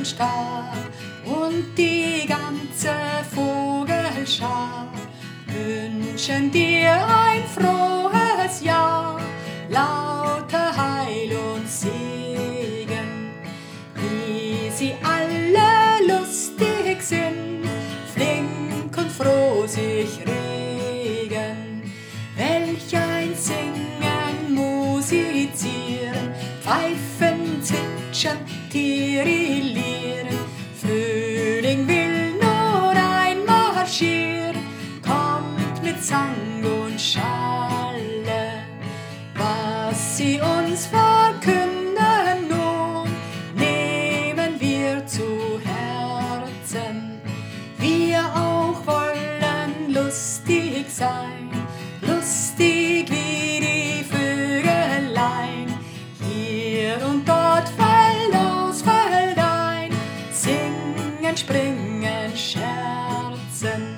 und Star und die ganze Vogelschar wünschen dir ein frohes Jahr, lauter Heil und Segen, wie sie alle lustig sind, flink und froh sich regen, welch ein Singen, musizieren, pfeifen, zwitschern, tirillieren. Frühling will nur einmarschieren, kommt mit Sang und Schalle, was sie uns verkünden nun, nehmen wir zu Herzen. Wir auch wollen lustig sein, lustig wie die Vögelein, hier und dort Feld aus Feld ein, singen, springen, scherzen.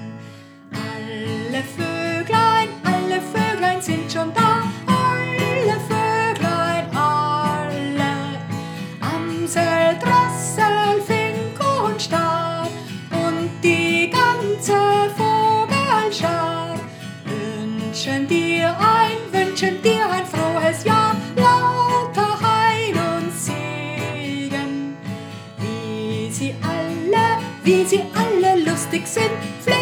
Alle Vöglein sind schon da, alle Vöglein, alle. Amsel, Drossel, Fink und Star und die ganze Vogelschar wünschen dir ein frohes Jahr, lauter Heil und Segen, wie sie alle lustig sind.